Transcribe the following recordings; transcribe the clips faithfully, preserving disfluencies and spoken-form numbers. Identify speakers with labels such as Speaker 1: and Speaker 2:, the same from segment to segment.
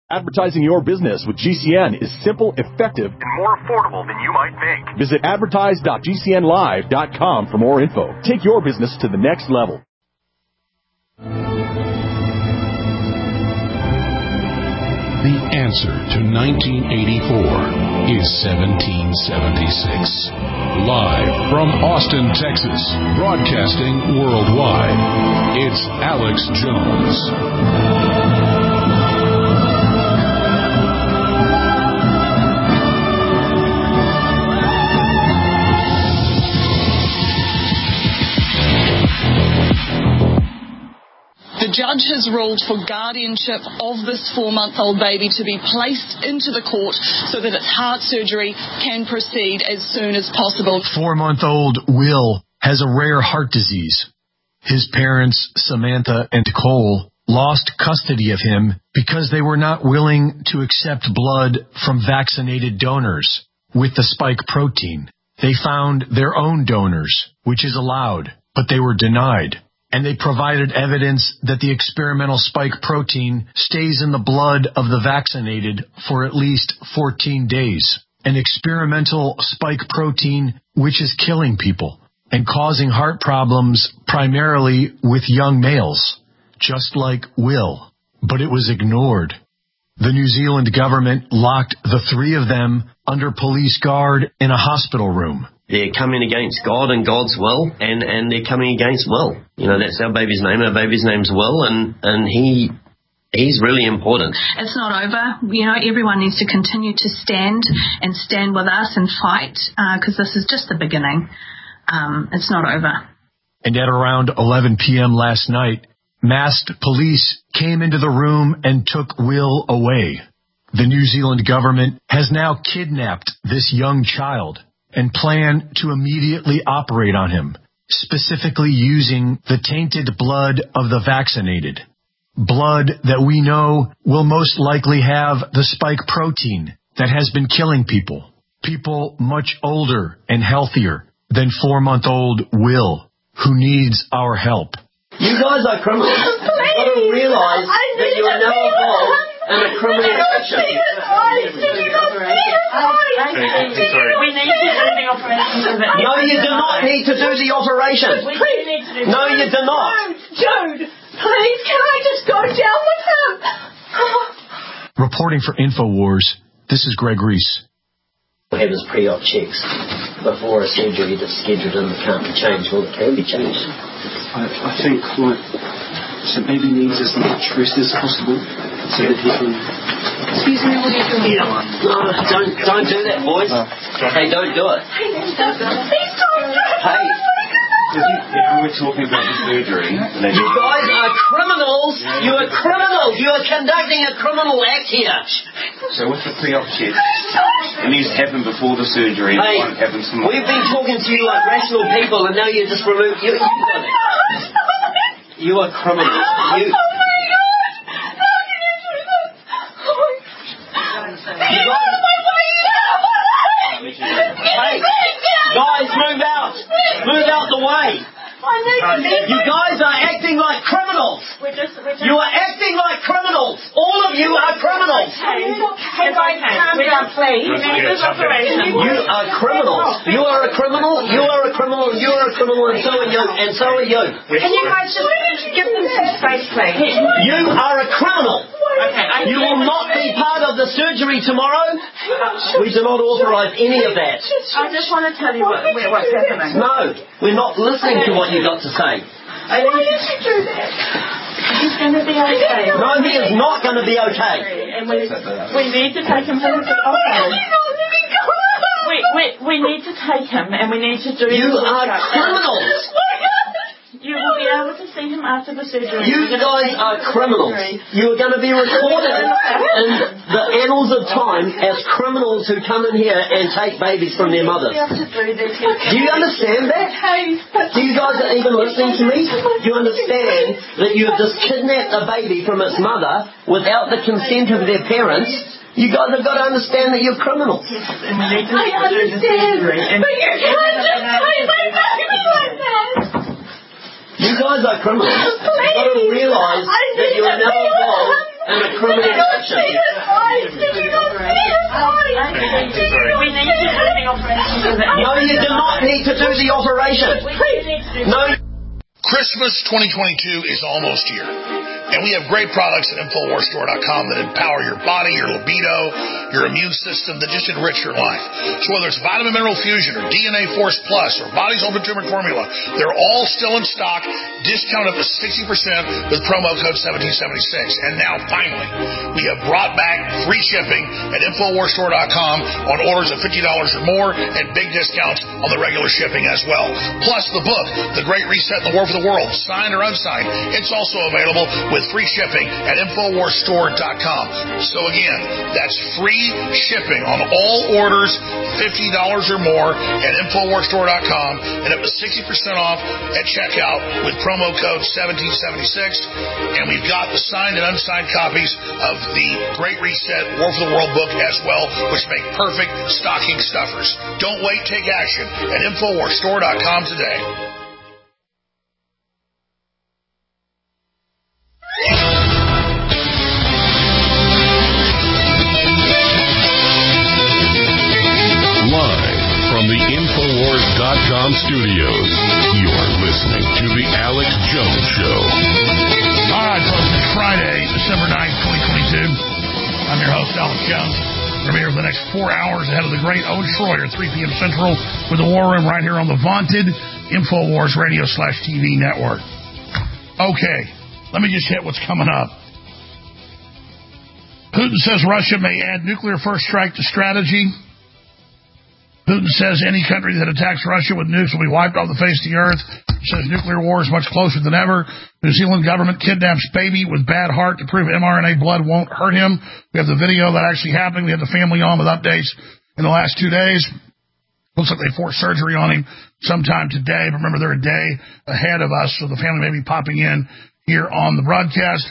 Speaker 1: Advertising your business with G C N is simple, effective, and more affordable than you might think. Visit advertise dot g c n live dot com for more info. Take your business to the next level.
Speaker 2: The answer to nineteen eighty-four is seventeen seventy-six. Live from Austin, Texas, broadcasting worldwide, it's Alex Jones.
Speaker 3: The judge has ruled for guardianship of this four-month-old baby to be placed into the court so that its heart surgery can proceed as soon as possible.
Speaker 4: Four-month-old Will has a rare heart disease. His parents, Samantha and Cole, lost custody of him because they were not willing to accept blood from vaccinated donors with the spike protein. They found their own donors, which is allowed, but they were denied. And they provided evidence that the experimental spike protein stays in the blood of the vaccinated for at least fourteen days. An experimental spike protein which is killing people and causing heart problems primarily with young males, just like Will. But it was ignored. The New Zealand government locked the three of them under police guard in a hospital room.
Speaker 5: They're coming against God and God's will, and, and they're coming against Will. You know, that's our baby's name. Our baby's name's Will, and, and he he's really important.
Speaker 6: It's not over. You know, everyone needs to continue to stand and stand with us and fight, because uh, this is just the beginning. Um, it's not over.
Speaker 4: And at around eleven p.m. last night, masked police came into the room and took Will away. The New Zealand government has now kidnapped this young child and plan to immediately operate on him, specifically using the tainted blood of the vaccinated. Blood that we know will most likely have the spike protein that has been killing people. People much older and healthier than four-month-old Will, who needs our help.
Speaker 5: You guys are criminals. You've got to realize that you are now involved in a criminal action.
Speaker 7: We need to do the operation.
Speaker 5: No, you do not need to do the operation. No, you do not.
Speaker 7: Jude, please, can I just go down with him?
Speaker 4: Reporting for InfoWars, this is Greg Reese.
Speaker 5: We'll have his pre-op checks before a surgery that's scheduled and it can't be changed. Well, it can be changed.
Speaker 8: I, I think, like, so baby needs as much rest as possible so that he can...
Speaker 7: Excuse me, what are you doing?
Speaker 5: No, don't, don't do that, boys. Uh, hey, don't do it.
Speaker 7: Please don't do it.
Speaker 5: Hey.
Speaker 9: If, you, if we were talking about the surgery...
Speaker 5: You guys are criminals. You are criminals. You are conducting a criminal act here.
Speaker 9: So with the pre-op check, it needs to happen before the surgery.
Speaker 5: Hey,
Speaker 9: it won't happen tomorrow.
Speaker 5: We've been talking to you like rational people, and now you just remove... You, you, got it. You are criminals. You... Hey, guys, move out. Move out the way. You guys are acting like criminals.
Speaker 7: We're just, we're just
Speaker 5: you are acting like criminals. All of you are criminals.
Speaker 7: Hey, guys, calm down, please.
Speaker 5: You are criminals. You are a criminal. You are a criminal. You are a criminal, and so are you. And so are you.
Speaker 7: Can you guys just give them some space, please?
Speaker 5: You are a criminal.
Speaker 7: Okay,
Speaker 5: you will not be part of the surgery tomorrow. We do not authorise any of that.
Speaker 7: I just want to tell you what, what's happening.
Speaker 5: No, we're not listening to what you've got to say.
Speaker 7: Why did you do that? He's going to be okay.
Speaker 5: No, he is not going to be okay.
Speaker 7: And we, we need to take him to the hospital. We, we, we need to take him and we need to do...
Speaker 5: You are criminals.
Speaker 7: You will be able to see him after the surgery.
Speaker 5: You guys are criminals. You are going to be recorded in the annals of time as criminals who come in here and take babies from their mothers. Do you understand that? Do you guys are even listening to me? Do you understand that you have just kidnapped a baby from its mother without the consent of their parents? You guys have got to understand that you're criminals.
Speaker 7: Yes, and we need to I understand, but you can't just take my baby like that.
Speaker 5: You guys are criminals. You've got to realise that you are now involved in a criminal action. No, you do not need to do the operation. No.
Speaker 10: Christmas twenty twenty-two is almost here, and we have great products at Infowars Store dot com that empower your body, your libido, your immune system, that just enrich your life. So whether it's Vitamin Mineral Fusion or D N A Force Plus or Body's Ultimate Turmeric Formula, they're all still in stock, discounted up to sixty percent with promo code seventeen seventy-six. And now, finally, we have brought back free shipping at Infowars Store dot com on orders of fifty dollars or more, and big discounts on the regular shipping as well. Plus, the book, The Great Reset and the War for the World, signed or unsigned, it's also available with free shipping at Infowars Store dot com. So again, that's free shipping on all orders fifty dollars or more at Infowars Store dot com, and up to sixty percent off at checkout with promo code seventeen seventy-six. And we've got the signed and unsigned copies of the Great Reset War for the World book as well, which make perfect stocking stuffers. Don't wait, take action at Infowars Store dot com today.
Speaker 2: Live from the Infowars dot com studios, you are listening to The Alex Jones Show.
Speaker 11: All right, folks, it's Friday, December ninth, twenty twenty-two. I'm your host, Alex Jones. We're here for the next four hours ahead of the great Owen Schroyer, three p.m. Central, with the War Room right here on the vaunted Infowars Radio slash T V network. Okay, let me just hit what's coming up. Putin says Russia may add nuclear first strike to strategy. Putin says any country that attacks Russia with nukes will be wiped off the face of the earth. He says nuclear war is much closer than ever. New Zealand government kidnaps baby with bad heart to prove mRNA blood won't hurt him. We have the video that actually happened. We had the family on with updates in the last two days. Looks like they forced surgery on him sometime today. But remember, they're a day ahead of us, so the family may be popping in here on the broadcast.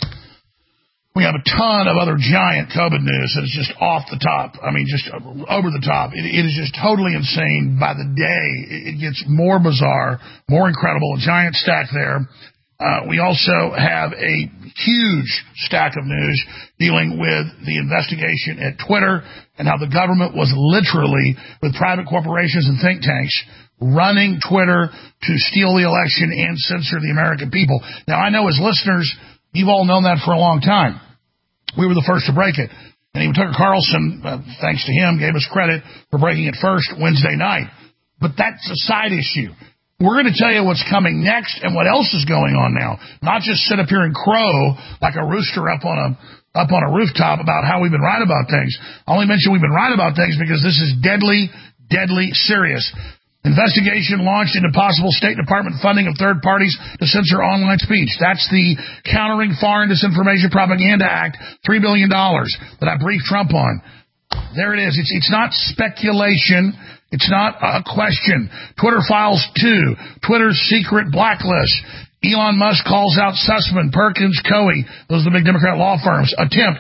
Speaker 11: We have a ton of other giant COVID news that is just off the top. I mean, just over the top. It, it is just totally insane. By the day, it gets more bizarre, more incredible. A giant stack there. Uh, we also have a huge stack of news dealing with the investigation at Twitter and how the government was literally, with private corporations and think tanks, running Twitter to steal the election and censor the American people. Now, I know as listeners, you've all known that for a long time. We were the first to break it. And even Tucker Carlson, uh, thanks to him, gave us credit for breaking it first Wednesday night. But that's a side issue. We're going to tell you what's coming next and what else is going on now. Not just sit up here and crow like a rooster up on a up on a rooftop about how we've been right about things. I only mention we've been right about things because this is deadly, deadly serious. Investigation launched into possible State Department funding of third parties to censor online speech. That's the Countering Foreign Disinformation Propaganda Act, three billion dollars that I briefed Trump on. There it is. It's, it's not speculation. It's not a question. Twitter files two. Twitter's secret blacklist. Elon Musk calls out Sussman, Perkins, Coie. Those are the big Democrat law firms. Attempt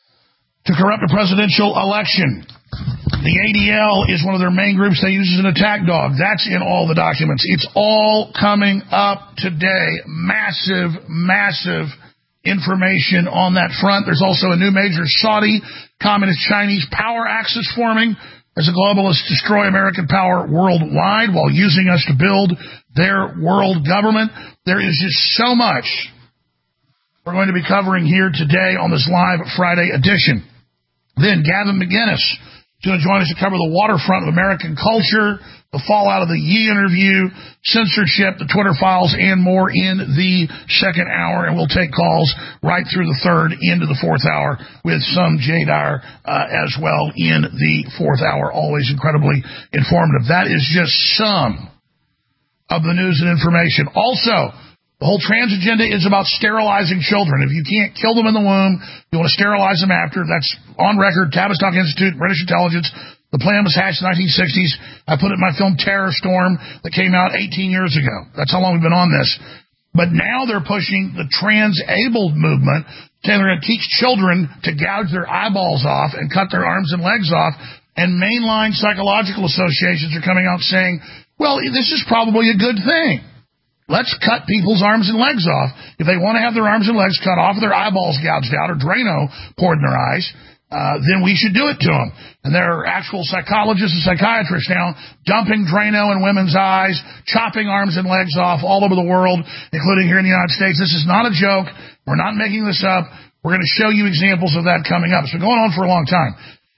Speaker 11: to corrupt a presidential election. The A D L is one of their main groups they use as an attack dog. That's in all the documents. It's all coming up today. Massive, massive information on that front. There's also a new major Saudi, communist Chinese power axis forming as the globalists destroy American power worldwide while using us to build their world government. There is just so much we're going to be covering here today on this live Friday edition. Then Gavin McInnes is going to join us to cover the waterfront of American culture, the fallout of the Yee interview, censorship, the Twitter files, and more in the second hour. And we'll take calls right through the third into the fourth hour with some J D R uh, as well in the fourth hour. Always incredibly informative. That is just some of the news and information. Also, the whole trans agenda is about sterilizing children. If you can't kill them in the womb, you want to sterilize them after. That's on record. Tavistock Institute, British intelligence. The plan was hatched in the nineteen sixties. I put it in my film Terror Storm that came out eighteen years ago. That's how long we've been on this. But now they're pushing the trans-abled movement, saying they're going to teach children to gouge their eyeballs off and cut their arms and legs off. And mainline psychological associations are coming out saying, well, this is probably a good thing. Let's cut people's arms and legs off. If they want to have their arms and legs cut off, their eyeballs gouged out, or Drano poured in their eyes, uh, then we should do it to them. And there are actual psychologists and psychiatrists now dumping Drano in women's eyes, chopping arms and legs off all over the world, including here in the United States. This is not a joke. We're not making this up. We're going to show you examples of that coming up. It's been going on for a long time.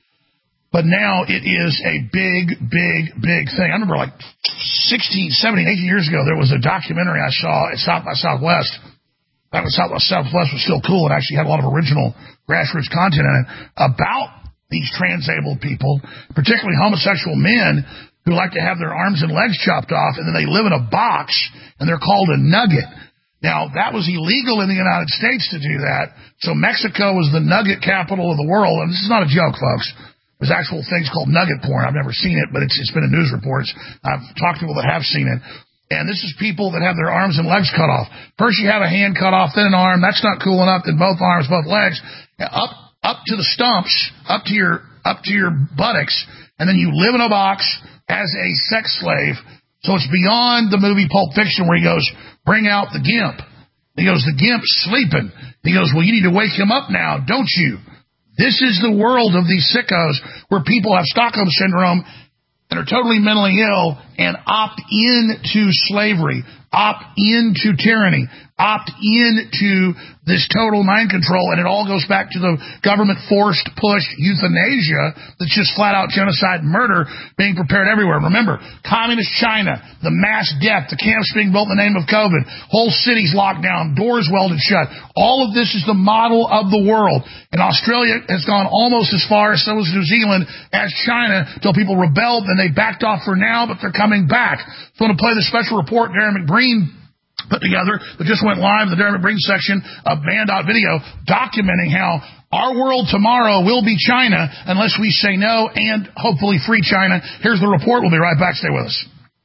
Speaker 11: But now it is a big, big, big thing. I remember like sixteen, seventeen, eighteen years ago, there was a documentary I saw at South by Southwest. Back when South by Southwest was still cool. It actually had a lot of original grassroots content in it about these transabled people, particularly homosexual men who like to have their arms and legs chopped off, and then they live in a box, and they're called a nugget. Now, that was illegal in the United States to do that. So Mexico was the nugget capital of the world. And this is not a joke, folks. There's actual things called nugget porn. I've never seen it, but it's, it's been in news reports. I've talked to people that have seen it. And this is people that have their arms and legs cut off. First you have a hand cut off, then an arm. That's not cool enough. Then both arms, both legs. Up up to the stumps, up to your up to your buttocks. And then you live in a box as a sex slave. So it's beyond the movie Pulp Fiction where he goes, bring out the gimp. He goes, the gimp's sleeping. He goes, well, you need to wake him up now, don't you? This is the world of these sickos where people have Stockholm Syndrome and are totally mentally ill and opt into slavery, opt into tyranny, opt into this total mind control, and it all goes back to the government-forced, pushed euthanasia that's just flat-out genocide and murder being prepared everywhere. Remember, communist China, the mass death, the camps being built in the name of COVID, whole cities locked down, doors welded shut. All of this is the model of the world. And Australia has gone almost as far, so has New Zealand, as China, until people rebelled, and they backed off for now, but they're coming back. So I'm going to play the special report Darren McBreen put together that just went live in the Darren McBreen section of Band dot video, documenting how our world tomorrow will be China unless we say no and hopefully free China. Here's the report. We'll be right back. Stay with us.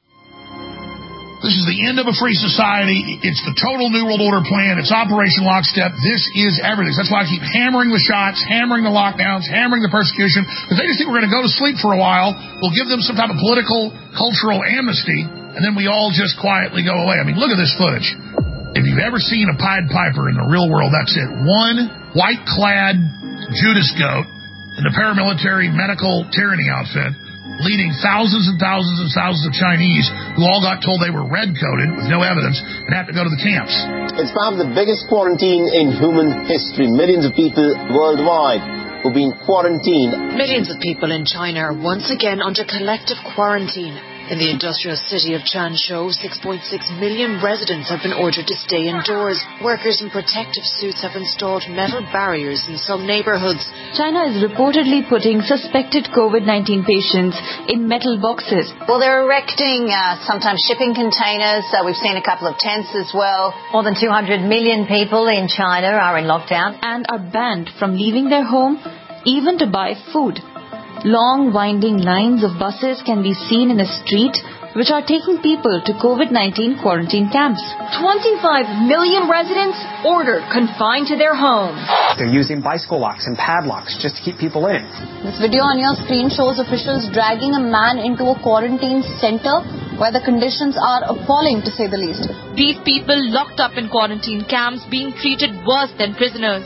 Speaker 11: This is the end of a free society. It's the total New World Order plan. It's Operation Lockstep. This is everything. That's why I keep hammering the shots, hammering the lockdowns, hammering the persecution, because they just think we're going to go to sleep for a while. We'll give them some type of political, cultural amnesty, and then we all just quietly go away. I mean, look at this footage. If you've ever seen a Pied Piper in the real world, that's it. One white-clad Judas goat in the paramilitary medical tyranny outfit, leading thousands and thousands and thousands of Chinese who all got told they were red-coded with no evidence and had to go to the camps.
Speaker 12: It's probably the biggest quarantine in human history. Millions of people worldwide who've been quarantined.
Speaker 13: Millions of people in China are once again under collective quarantine. In the industrial city of Changzhou, six point six million residents have been ordered to stay indoors. Workers in protective suits have installed metal barriers in some neighborhoods.
Speaker 14: China is reportedly putting suspected COVID nineteen patients in metal boxes.
Speaker 15: Well, they're erecting uh, sometimes shipping containers. Uh, we've seen a couple of tents as well. More than two hundred million people in China are in lockdown
Speaker 14: and are banned from leaving their home, even to buy food. Long, winding lines of buses can be seen in a street which are taking people to COVID nineteen quarantine camps.
Speaker 16: twenty-five million residents ordered confined to their homes.
Speaker 17: They're using bicycle locks and padlocks just to keep people in.
Speaker 18: This video on your screen shows officials dragging a man into a quarantine center where the conditions are appalling, to say the least.
Speaker 16: These people locked up in quarantine camps being treated worse than prisoners.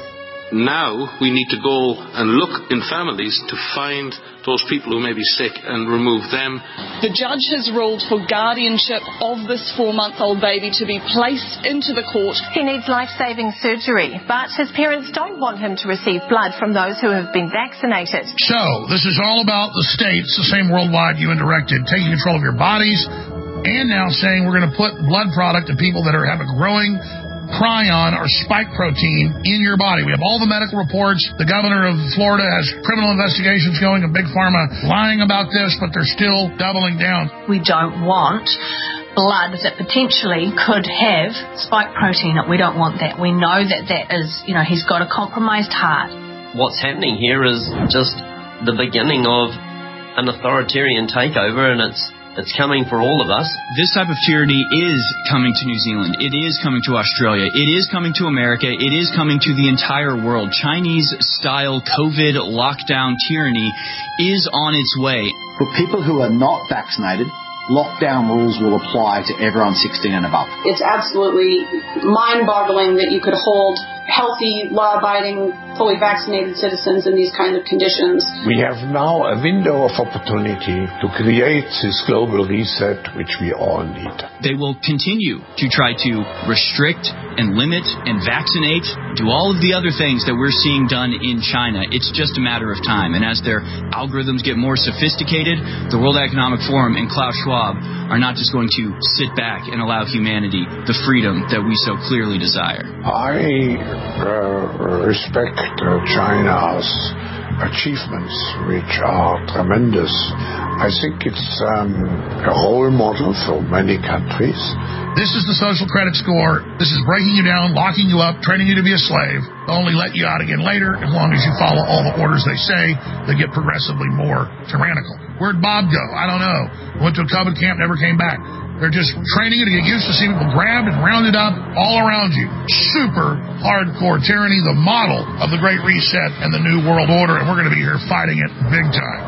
Speaker 19: Now we need to go and look in families to find those people who may be sick and remove them.
Speaker 3: The judge has ruled for guardianship of this four-month-old baby to be placed into the court.
Speaker 20: He needs life-saving surgery, but his parents don't want him to receive blood from those who have been vaccinated.
Speaker 11: So, this is all about the states, the same worldwide U N directed, taking control of your bodies, and now saying we're going to put blood product to people that are have a growing prion or spike protein in your body. We have all the medical reports. The governor of Florida has criminal investigations going, and Big Pharma lying about this, but they're still doubling down.
Speaker 6: We don't want blood that potentially could have spike protein. We don't want that. We know that that is, you know, he's got a compromised heart.
Speaker 5: What's happening here is just the beginning of an authoritarian takeover, and it's It's coming for all of us.
Speaker 21: This type of tyranny is coming to New Zealand. It is coming to Australia. It is coming to America. It is coming to the entire world. Chinese-style COVID lockdown tyranny is on its way.
Speaker 22: For people who are not vaccinated, lockdown rules will apply to everyone sixteen and above.
Speaker 23: It's absolutely mind-boggling that you could hold
Speaker 1: healthy, law-abiding, fully vaccinated citizens in these kind of conditions.
Speaker 4: We have now a window of opportunity to create this global reset which we all need.
Speaker 21: They will continue to try to restrict and limit and vaccinate, do all of the other things that we're seeing done in China. It's just a matter of time. And as their algorithms get more sophisticated, the World Economic Forum and Klaus Schwab are not just going to sit back and allow humanity the freedom that we so clearly desire.
Speaker 4: I uh, respect uh, China's achievements, which are tremendous. I think it's um, a role model for many countries.
Speaker 11: This is the social credit score. This is breaking you down, locking you up, training you to be a slave. They'll only let you out again later as long as you follow all the orders they say. They get progressively more tyrannical. Where'd Bob go? I don't know. Went to a COVID camp, never came back. They're just training you to get used to seeing people grabbed and rounded up all around you. Super hardcore tyranny, the model of the Great Reset and the New World Order, and we're going to be here fighting it big time.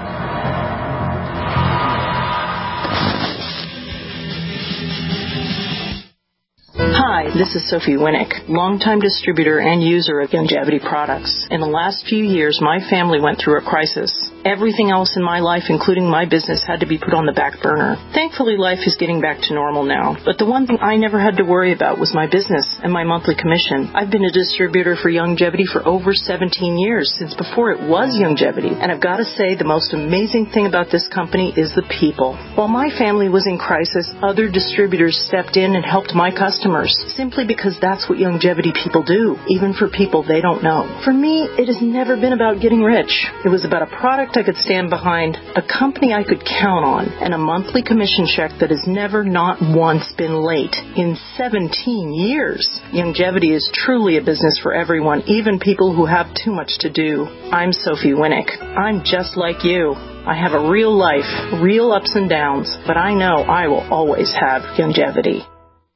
Speaker 23: Hi, this is Sophie Winnick, longtime distributor and user of Youngevity products. In the last few years, my family went through a crisis. Everything else in my life, including my business, had to be put on the back burner. Thankfully, life is getting back to normal now. But the one thing I never had to worry about was my business and my monthly commission. I've been a distributor for Youngevity for over seventeen years, since before it was Youngevity. And I've got to say, the most amazing thing about this company is the people. While my family was in crisis, other distributors stepped in and helped my customers, simply because that's what Youngevity people do, even for people they don't know. For me, it has never been about getting rich. It was about a product I could stand behind, a company I could count on, and a monthly commission check that has never, not once, been late in seventeen years. Youngevity is truly a business for everyone, even people who have too much to do. I'm Sophie Winnick. I'm just like you. I have a real life, real ups and downs, but I know I will always have Youngevity.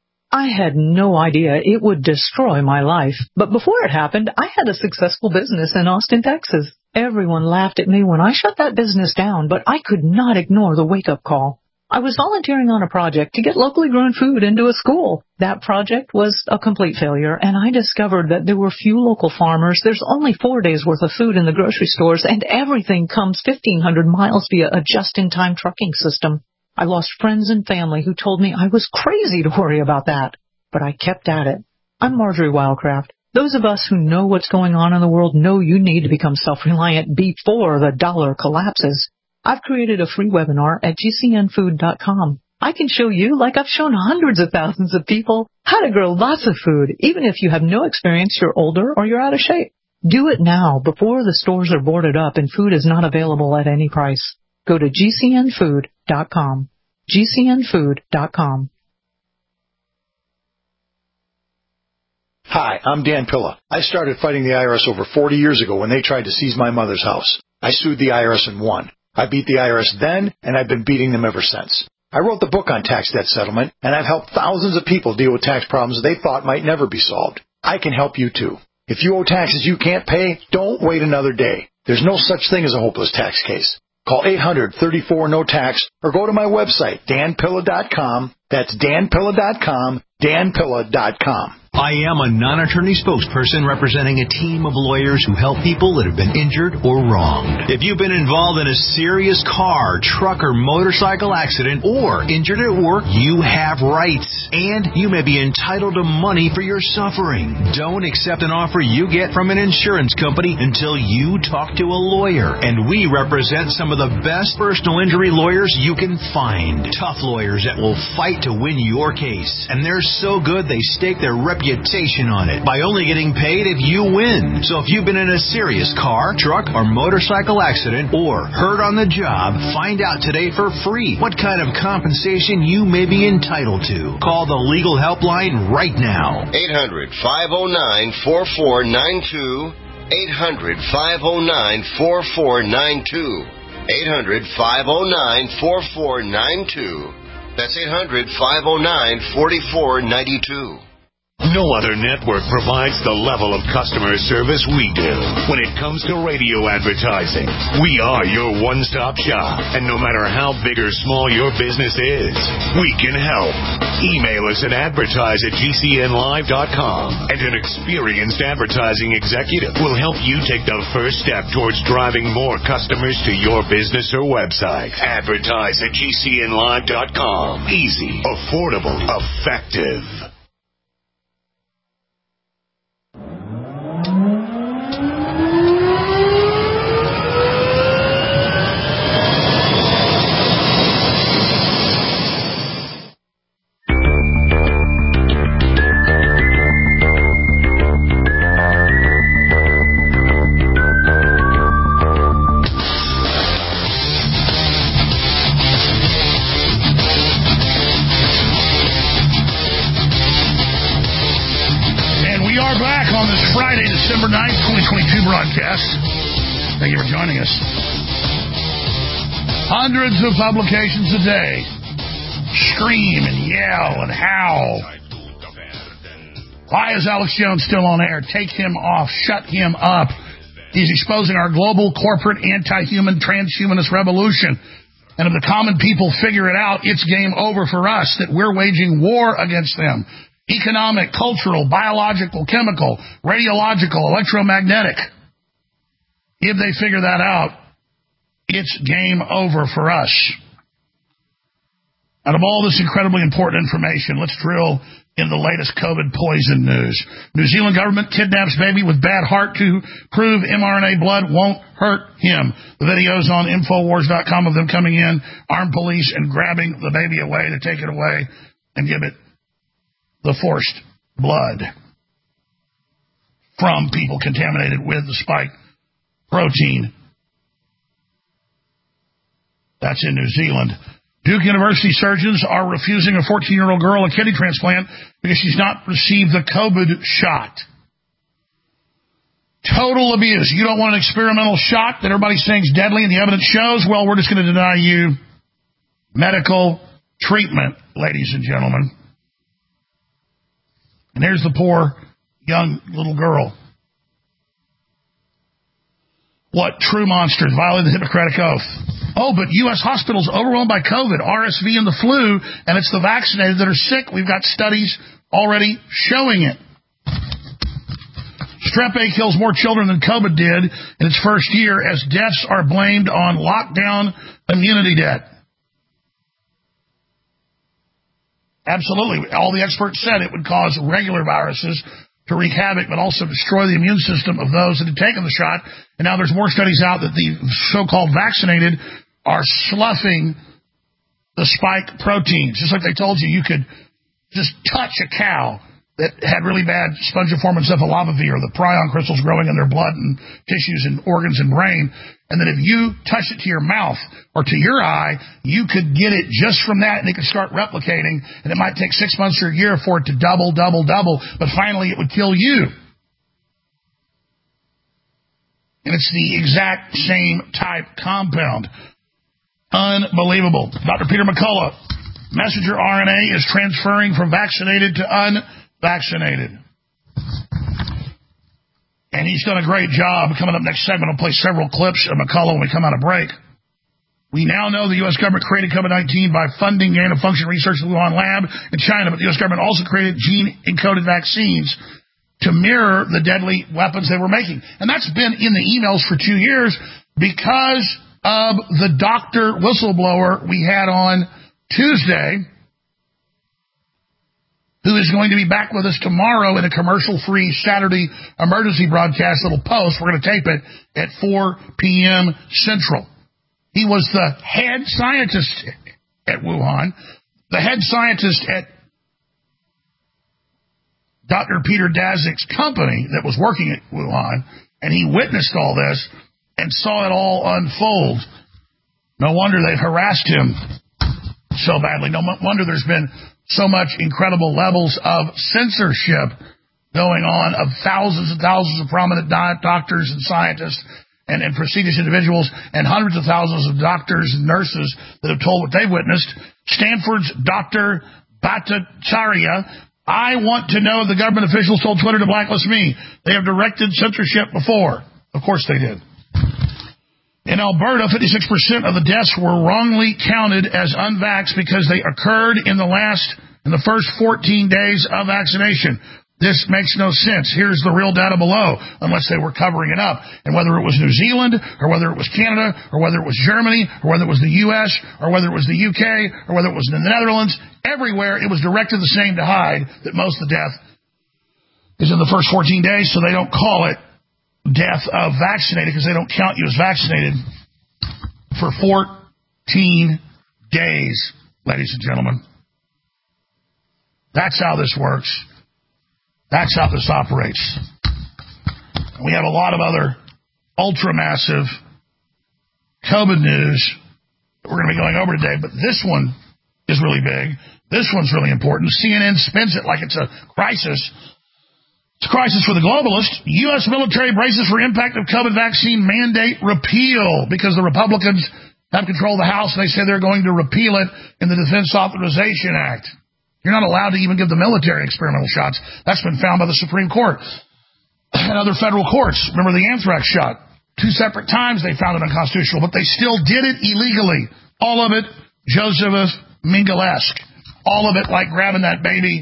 Speaker 24: I had no idea it would destroy my life. But before it happened, I had a successful business in Austin, Texas. Everyone laughed at me when I shut that business down, but I could not ignore the wake-up call. I was volunteering on a project to get locally grown food into a school. That project was a complete failure, and I discovered that there were few local farmers. There's only four days' worth of food in the grocery stores, and everything comes fifteen hundred miles via a just-in-time trucking system. I lost friends and family who told me I was crazy to worry about that, but I kept at it. I'm Marjorie Wildcraft. Those of us who know what's going on in the world know you need to become self-reliant before the dollar collapses. I've created a free webinar at G C N food dot com. I can show you, like I've shown hundreds of thousands of people, how to grow lots of food, even if you have no experience, you're older, or you're out of shape. Do it now, before the stores are boarded up and food is not available at any price. Go to G C N food dot com. G C N food dot com.
Speaker 25: Hi, I'm Dan Pilla. I started fighting the I R S over forty years ago when they tried to seize my mother's house. I sued the I R S and won. I beat the I R S then, and I've been beating them ever since. I wrote the book on tax debt settlement, and I've helped thousands of people deal with tax problems they thought might never be solved. I can help you too. If you owe taxes you can't pay, don't wait another day. There's no such thing as a hopeless tax case. Call eight hundred, thirty-four, no tax or go to my website, Dan Pilla dot com. That's Dan Pilla dot com, Dan Pilla dot com.
Speaker 26: I am a non-attorney spokesperson representing a team of lawyers who help people that have been injured or wronged. If you've been involved in a serious car, truck, or motorcycle accident or injured at work, you have rights, and you may be entitled to money for your suffering. Don't accept an offer you get from an insurance company until you talk to a lawyer, and we represent some of the best personal injury lawyers you can find. Tough lawyers that will fight to win your case, and they're so good they stake their reputation on it by only getting paid if you win. So if you've been in a serious car, truck, or motorcycle accident or hurt on the job, find out today for free what kind of compensation you may be entitled to. Call the legal helpline right now.
Speaker 27: eight hundred, five oh nine, four four nine two. eight hundred, five oh nine, four four nine two. eight hundred, five oh nine, four four nine two. That's eight hundred, five oh nine, four four nine two.
Speaker 2: No other network provides the level of customer service we do. When it comes to radio advertising, we are your one-stop shop. And no matter how big or small your business is, we can help. Email us at advertise at G C N live dot com, and an experienced advertising executive will help you take the first step towards driving more customers to your business or website. Advertise at G C N live dot com. Easy, affordable, effective.
Speaker 11: December ninth, twenty twenty-two broadcast. Thank you for joining us. Hundreds of publications a day scream and yell and howl. Why is Alex Jones still on air? Take him off. Shut him up. He's exposing our global corporate anti-human transhumanist revolution. And if the common people figure it out, it's game over for us, that we're waging war against them. Economic, cultural, biological, chemical, radiological, electromagnetic. If they figure that out, it's game over for us. Out of all this incredibly important information, let's drill in the latest COVID poison news. New Zealand government kidnaps baby with bad heart to prove mRNA blood won't hurt him. The video's on Infowars dot com of them coming in, armed police, and grabbing the baby away to take it away and give it the forced blood from people contaminated with the spike protein. That's in New Zealand. Duke University surgeons are refusing a fourteen-year-old girl a kidney transplant because she's not received the COVID shot. Total abuse. You don't want an experimental shot that everybody's saying is deadly and the evidence shows? Well, we're just going to deny you medical treatment, ladies and gentlemen. And here's the poor young little girl. What true monsters violated the Hippocratic Oath? Oh, but U S hospitals overwhelmed by COVID, R S V, and the flu, and it's the vaccinated that are sick. We've got studies already showing it. Strep A kills more children than COVID did in its first year, as deaths are blamed on lockdown immunity debt. Absolutely. All the experts said it would cause regular viruses to wreak havoc, but also destroy the immune system of those that had taken the shot. And now there's more studies out that the so-called vaccinated are sloughing the spike proteins. Just like they told you, you could just touch a cow that had really bad spongiform encephalopathy or the prion crystals growing in their blood and tissues and organs and brain. And then if you touch it to your mouth or to your eye, you could get it just from that, and it could start replicating. And it might take six months or a year for it to double, double, double. But finally, it would kill you. And it's the exact same type compound. Unbelievable. Doctor Peter McCullough, messenger R N A is transferring from vaccinated to unvaccinated. And he's done a great job. Coming up next segment, I'll play several clips of McCullough when we come out of break. We now know the U S government created COVID nineteen by funding gain-of-function research at the Wuhan lab in China, but the U S government also created gene-encoded vaccines to mirror the deadly weapons they were making. And that's been in the emails for two years because of the doctor whistleblower we had on Tuesday, who is going to be back with us tomorrow in a commercial-free Saturday emergency broadcast that'll post. We're going to tape it at four p.m. Central. He was the head scientist at Wuhan, the head scientist at Doctor Peter Daszak's company that was working at Wuhan, and he witnessed all this and saw it all unfold. No wonder they've harassed him so badly. No wonder there's been so much incredible levels of censorship going on of thousands and thousands of prominent doctors and scientists and, and prestigious individuals, and hundreds of thousands of doctors and nurses that have told what they've witnessed. Stanford's Doctor Bhattacharya I want to know if the government officials told Twitter to blacklist me. They have directed censorship before. Of course they did. In Alberta, fifty-six percent of the deaths were wrongly counted as unvaxxed because they occurred in the last, in the first fourteen days of vaccination. This makes no sense. Here's the real data below, unless they were covering it up. And whether it was New Zealand, or whether it was Canada, or whether it was Germany, or whether it was the U S, or whether it was the U K, or whether it was in the Netherlands, everywhere it was directed the same to hide that most of the death is in the first fourteen days, so they don't call it death of vaccinated because they don't count you as vaccinated for fourteen days, ladies and gentlemen. That's how this works. That's how this operates. We have a lot of other ultra-massive COVID news that we're going to be going over today, but this one is really big. This one's really important. C N N spins it like it's a crisis. It's a crisis for the globalists. U S military braces for impact of COVID vaccine mandate repeal because the Republicans have control of the House and they say they're going to repeal it in the Defense Authorization Act. You're not allowed to even give the military experimental shots. That's been found by the Supreme Court and other federal courts. Remember the anthrax shot? Two separate times they found it unconstitutional, but they still did it illegally. All of it Joseph Mengele-esque. All of it like grabbing that baby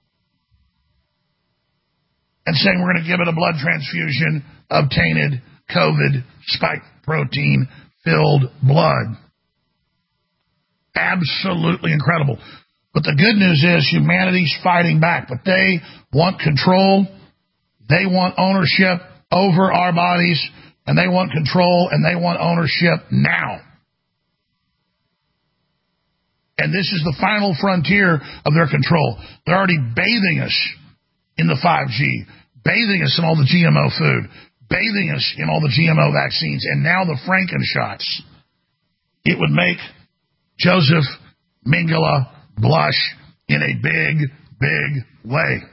Speaker 11: and saying we're going to give it a blood transfusion of tainted COVID spike protein filled blood. Absolutely incredible. But the good news is humanity's fighting back, but they want control, they want ownership over our bodies, and they want control, and they want ownership now. And this is the final frontier of their control. They're already bathing us in the five G, bathing us in all the G M O food, bathing us in all the G M O vaccines, and now the Franken shots. It would make Joseph Mengele blush in a big, big way.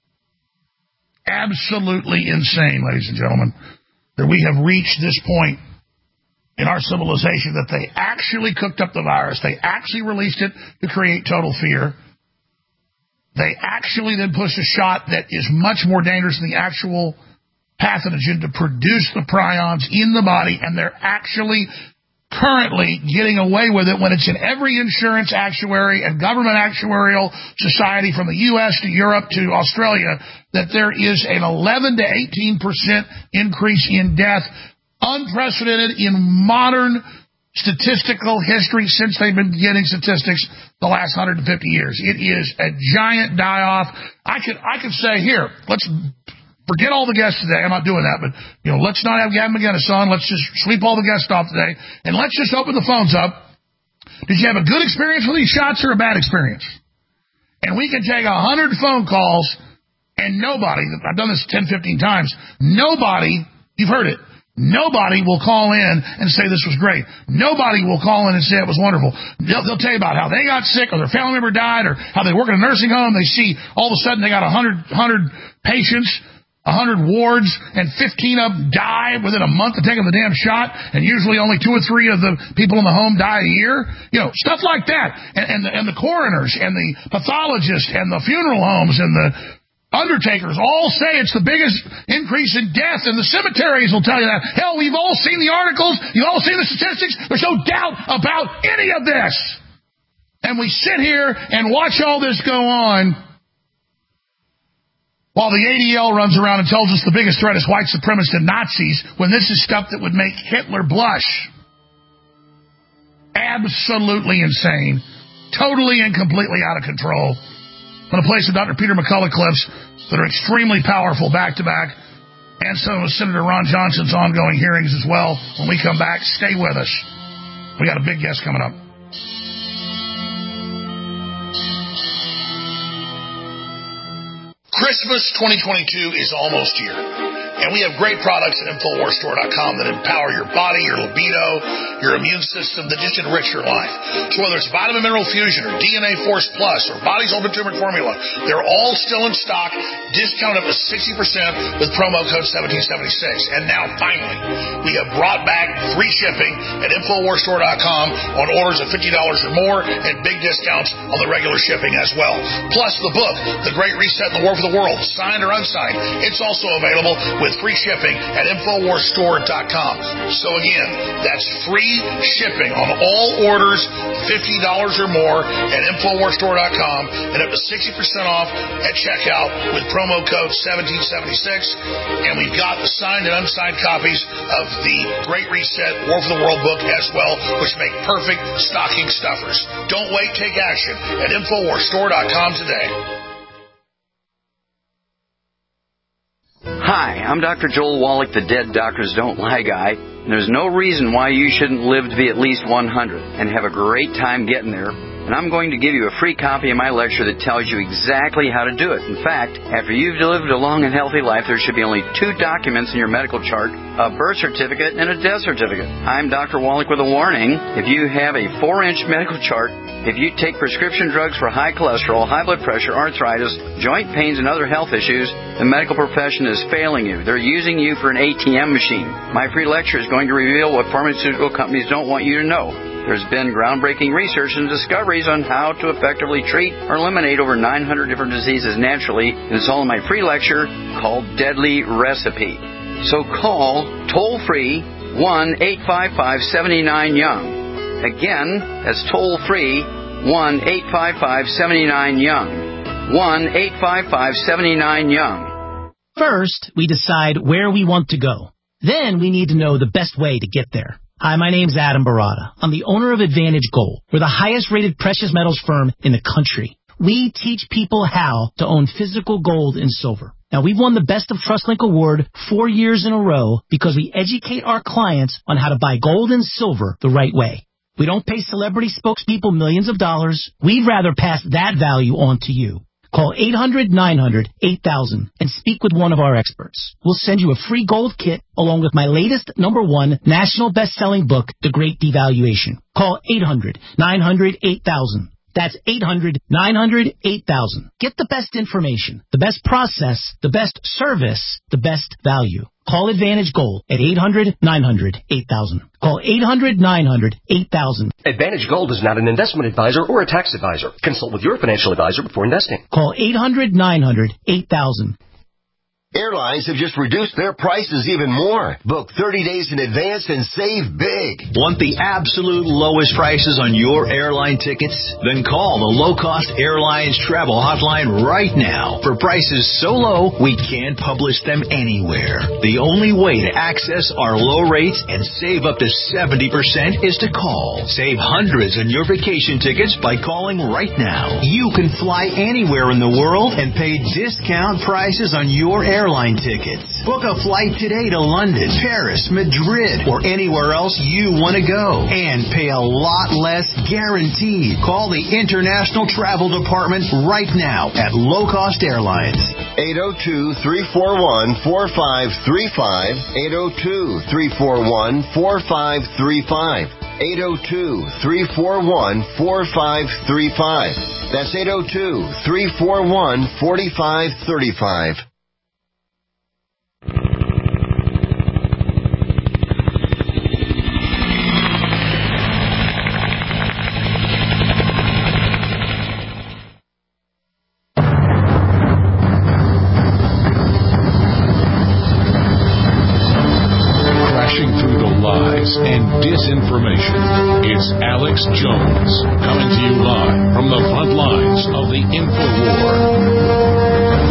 Speaker 11: Absolutely insane, ladies and gentlemen, that we have reached this point in our civilization that they actually cooked up the virus. They actually released it to create total fear. They actually then pushed a shot that is much more dangerous than the actual pathogen to produce the prions in the body, and they're actually currently getting away with it when it's in every insurance actuary and government actuarial society from the U S to Europe to Australia that there is an eleven to eighteen percent increase in death, unprecedented in modern statistical history since they've been getting statistics the last one hundred fifty years. It is a giant die-off. I could, I could say, here, let's forget all the guests today. I'm not doing that, but, you know, let's not have Gavin McInnes on. Let's just sweep all the guests off today, and let's just open the phones up. Did you have a good experience with these shots or a bad experience? And we can take one hundred phone calls, and nobody, I've done this ten, fifteen times, nobody, you've heard it, nobody will call in and say this was great. Nobody will call in and say it was wonderful. They'll, they'll tell you about how they got sick or their family member died or how they work in a nursing home. They see all of a sudden they got one hundred, one hundred patients, one hundred wards, and fifteen of them die within a month of taking the damn shot, and usually only two or three of the people in the home die a year. You know, stuff like that. And, and, the, and the coroners and the pathologists and the funeral homes and the undertakers all say it's the biggest increase in death, and the cemeteries will tell you that. Hell, we've all seen the articles. You've all seen the statistics. There's no doubt about any of this. And we sit here and watch all this go on while the A D L runs around and tells us the biggest threat is white supremacists and Nazis, when this is stuff that would make Hitler blush. Absolutely insane. Totally and completely out of control. I'm going to play some Doctor Peter McCullough clips that are extremely powerful back-to-back, and some of Senator Ron Johnson's ongoing hearings as well. When we come back, stay with us. We got a big guest coming up.
Speaker 7: Christmas twenty twenty-two is almost here.
Speaker 11: And we have great products at Infowars Store dot com that empower your body, your libido, your immune system, that just enrich your life. So whether it's Vitamin Mineral Fusion or D N A Force Plus or Body's Open Turmeric Formula, they're all still in stock, discounted up to sixty percent with promo code seventeen seventy-six. And now, finally, we have brought back free shipping at Infowars Store dot com on orders of fifty dollars or more and big discounts on the regular shipping as well. Plus, the book, The Great Reset and the War for the World, signed or unsigned, it's also available with free shipping at Infowars Store dot com. So again, that's free shipping on all orders, fifty dollars or more at Infowars Store dot com, and up to sixty percent off at checkout with promo code seventeen seventy-six. And we've got the signed and unsigned copies of the Great Reset, War for the World book as well, which make perfect stocking stuffers. Don't wait, take action at Infowars Store dot com today.
Speaker 7: Hi, I'm Doctor Joel Wallach, the Dead Doctors Don't Lie guy. And there's no reason why you shouldn't live to be at least one hundred and have a great time getting there. And I'm going to give you a free copy of my lecture that tells you exactly how to do it. In fact, after you've lived a long and healthy life, there should be only two documents in your medical chart, a birth certificate and a death certificate. I'm Doctor Wallach with a warning. If you have a four-inch medical chart, if you take prescription drugs for high cholesterol, high blood pressure, arthritis, joint pains, and other health issues, the medical profession is failing you. They're using you for an A T M machine. My free lecture is going to reveal what pharmaceutical companies don't want you to know. There's been groundbreaking research and discoveries on how to effectively treat or eliminate over nine hundred different diseases naturally, and it's all in my free lecture called Deadly Recipe. So call toll-free one eight five five, seven nine, young. Again, that's toll-free one eight five five, seven nine, young. one eight five five, seven nine, young.
Speaker 8: First, we decide where we want to go. Then we need to know the best way to get there. Hi, my name's Adam Barada. I'm the owner of Advantage Gold. We're the highest-rated precious metals firm in the country. We teach people how to own physical gold and silver. Now, we've won the Best of TrustLink Award four years in a row because we educate our clients on how to buy gold and silver the right way. We don't pay celebrity spokespeople millions of dollars. We'd rather pass that value on to you. Call eight hundred, nine hundred, eight thousand and speak with one of our experts. We'll send you a free gold kit along with my latest number one national best-selling book, The Great Devaluation. Call eight hundred, nine hundred, eight thousand. That's eight hundred, nine hundred, eight thousand. Get the best information, the best process, the best service, the best value. Call Advantage Gold at eight hundred, nine hundred, eight thousand. Call eight hundred, nine hundred, eight thousand.
Speaker 9: Advantage Gold is not an investment advisor or a tax advisor. Consult with your financial advisor before investing.
Speaker 8: Call eight hundred, nine hundred, eight thousand.
Speaker 27: Airlines have just reduced their prices even more. Book thirty days in advance and save big.
Speaker 26: Want the absolute lowest prices on your airline tickets? Then call the Low Cost Airlines Travel Hotline right now. For prices so low, we can't publish them anywhere. The only way to access our low rates and save up to seventy percent is to call. Save hundreds on your vacation tickets by calling right now. You can fly anywhere in the world and pay discount prices on your airline airline tickets. Book a flight today to London, Paris, Madrid, or anywhere else you want to go. And pay a lot less guaranteed. Call the International Travel Department right now at Low Cost Airlines.
Speaker 27: eight oh two, three four one, four five three five. eight oh two, three four one, four five three five. eight oh two, three four one, four five three five. That's eight oh two, three four one, four five three five.
Speaker 10: And disinformation. It's Alex Jones coming to you live from the front lines of the InfoWar.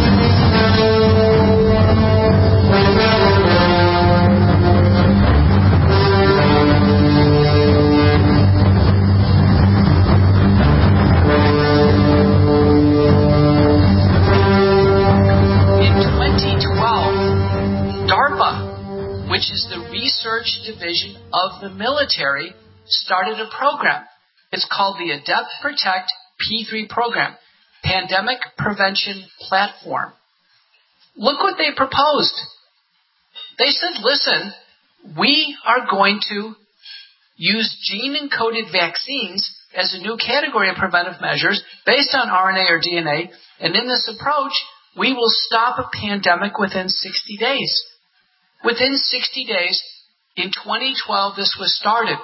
Speaker 12: Which is the research division of the military, started a program. It's called the Adept Protect P three program, Pandemic Prevention Platform. Look what they proposed. They said, listen, we are going to use gene-encoded vaccines as a new category of preventive measures based on R N A or D N A, and in this approach, we will stop a pandemic within sixty days. Within sixty days, in twenty twelve, this was started.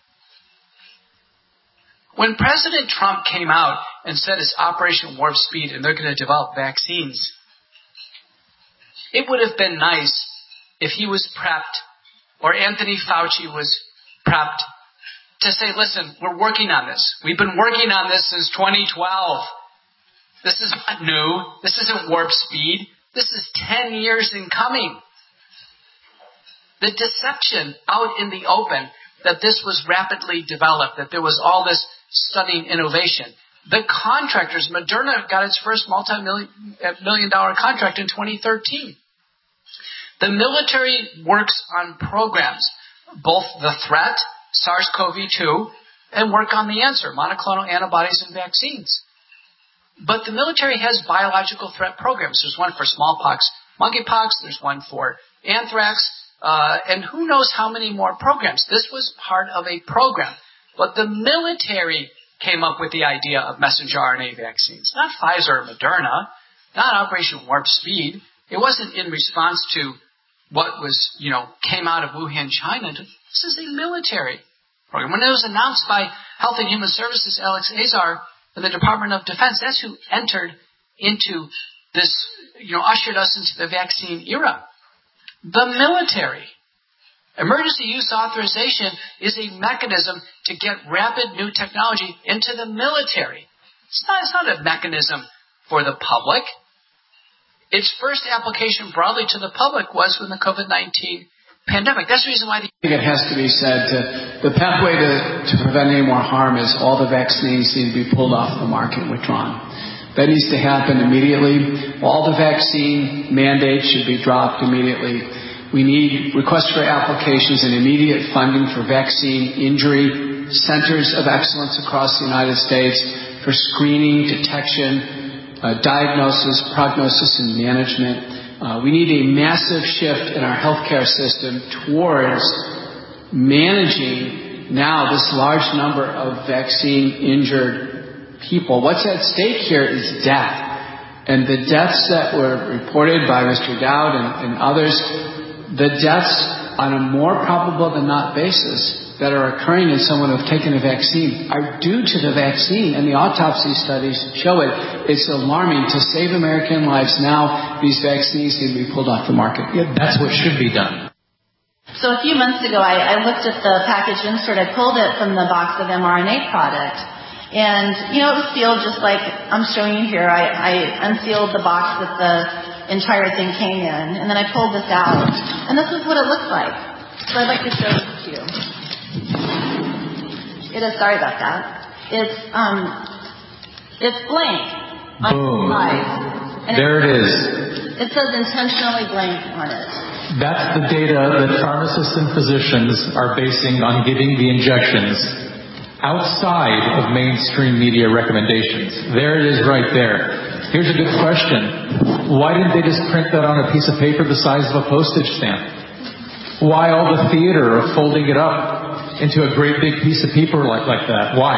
Speaker 12: When President Trump came out and said it's Operation Warp Speed and they're going to develop vaccines, it would have been nice if he was prepped or Anthony Fauci was prepped to say, listen, we're working on this. We've been working on this since twenty twelve. This is not new. This isn't warp speed. This is ten years in coming. The deception out in the open that this was rapidly developed, that there was all this stunning innovation. The contractors, Moderna got its first multi-million million dollar contract in twenty thirteen. The military works on programs, both the threat, SARS-C o V two, and work on the answer, monoclonal antibodies and vaccines. But the military has biological threat programs. There's one for smallpox, monkeypox, there's one for anthrax, uh, and who knows how many more programs. This was part of a program. But the military came up with the idea of messenger R N A vaccines, not Pfizer or Moderna, not Operation Warp Speed. It wasn't in response to what was, you know, came out of Wuhan, China. This is a military program. When it was announced by Health and Human Services, Alex Azar, and the Department of Defense, that's who entered into this, you know, ushered us into the vaccine era. The military. Emergency use authorization is a mechanism to get rapid new technology into the military. It's not, it's not a mechanism for the public. Its first application broadly to the public was when the COVID nineteen pandemic. That's the reason why the
Speaker 13: I think it has to be said to, the pathway to, to prevent any more harm is all the vaccines need to be pulled off the market and withdrawn. That needs to happen immediately. All the vaccine mandates should be dropped immediately. We need requests for applications and immediate funding for vaccine injury centers of excellence across the United States for screening, detection, uh, diagnosis, prognosis, and management. Uh, we need a massive shift in our healthcare system towards managing now this large number of vaccine-injured people. What's at stake here is death. And the deaths that were reported by Mister Dowd and, and others, the deaths on a more probable than not basis that are occurring in someone who have taken a vaccine are due to the vaccine, and the autopsy studies show it. It's alarming. To save American lives now, these vaccines need to be pulled off the market.
Speaker 8: Yeah, that's what should be done.
Speaker 14: So a few months ago, I, I looked at the package insert. I pulled it from the box of mRNA product. And, you know, it was sealed just like I'm showing you here. I, I unsealed the box that the entire thing came in, and then I pulled this out. And this is what it looks like. So I'd like to show this to you. It is, sorry about that. It's, um, it's blank on
Speaker 15: Boom.
Speaker 14: the side. And
Speaker 15: there it is.
Speaker 14: It says intentionally blank on it.
Speaker 15: That's the data that pharmacists and physicians are basing on giving the injections outside of mainstream media recommendations. There it is right there. Here's a good question. Why didn't they just print that on a piece of paper the size of a postage stamp? Why all the theater of folding it up into a great big piece of paper like, like that? Why?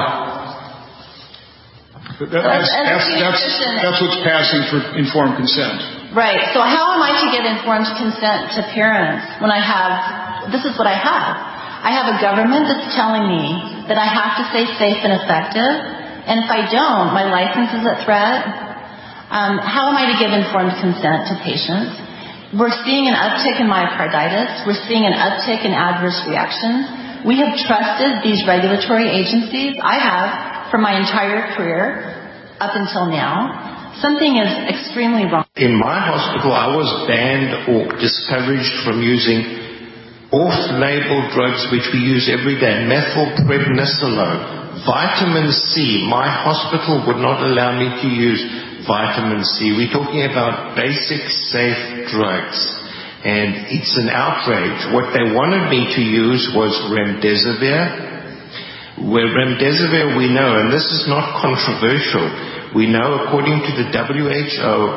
Speaker 16: That, that's, that's, that's, that's what's passing for informed consent.
Speaker 14: Right. So how am I to get informed consent to parents when I have, this is what I have. I have a government that's telling me that I have to stay safe and effective, and if I don't, my license is at threat. Um, how am I to give informed consent to patients? We're seeing an uptick in myocarditis. We're seeing an uptick in adverse reactions. We have trusted these regulatory agencies. I have for my entire career up until now. Something is extremely wrong.
Speaker 17: In my hospital, I was banned or discouraged from using off-label drugs which we use every day, methylprednisolone, vitamin C. My hospital would not allow me to use vitamin C. We're talking about basic, safe drugs. And it's an outrage. What they wanted me to use was remdesivir. Where remdesivir we know, and this is not controversial, we know according to the W H O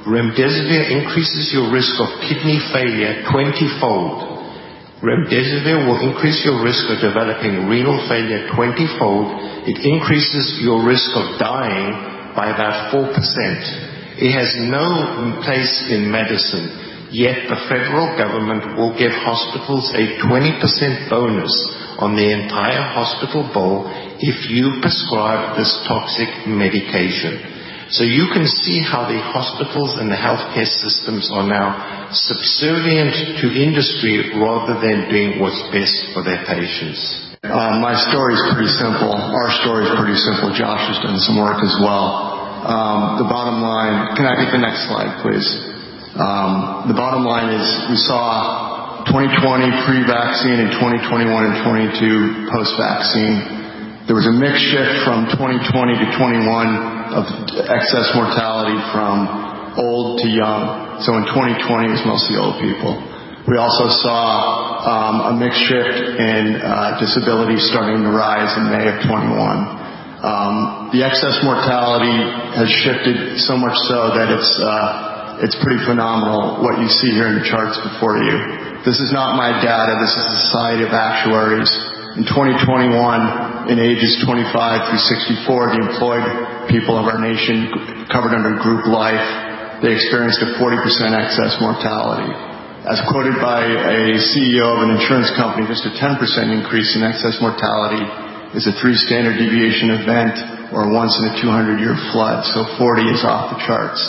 Speaker 17: Remdesivir increases your risk of kidney failure twenty-fold. Remdesivir will increase your risk of developing renal failure twenty-fold. It increases your risk of dying by about four percent. It has no place in medicine, yet the federal government will give hospitals a twenty percent bonus on the entire hospital bill if you prescribe this toxic medication. So you can see how the hospitals and the healthcare systems are now subservient to industry rather than doing what's best for their patients.
Speaker 3: Uh, my story is pretty simple. Our story is pretty simple. Josh has done some work as well. Um, the bottom line, can I take the next slide, please? Um, the bottom line is we saw twenty twenty pre-vaccine and twenty twenty-one and twenty-two post-vaccine. There was a mix shift from twenty twenty to twenty-one of excess mortality from old to young. So in twenty twenty, it was mostly old people. We also saw um, a mix shift in uh, disability starting to rise in May of twenty-one. Um, the excess mortality has shifted so much so that it's uh, it's pretty phenomenal what you see here in the charts before you. This is not my data. This is the Society of Actuaries. In twenty twenty-one, in ages twenty-five through sixty-four, the employed people of our nation covered under group life, they experienced a forty percent excess mortality. As quoted by a C E O of an insurance company, just a ten percent increase in excess mortality is a three standard deviation event or a once in a two hundred year flood. So forty is off the charts.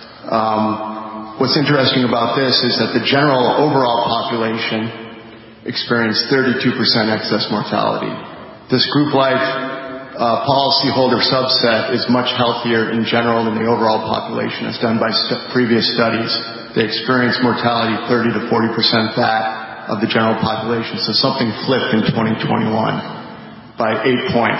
Speaker 3: Um, what's interesting about this is that the general overall population experienced thirty-two percent excess mortality. This group life uh, policyholder subset is much healthier in general than the overall population, as done by st- previous studies. They experience mortality thirty to forty percent that of the general population. So something flipped in twenty twenty-one by eight points.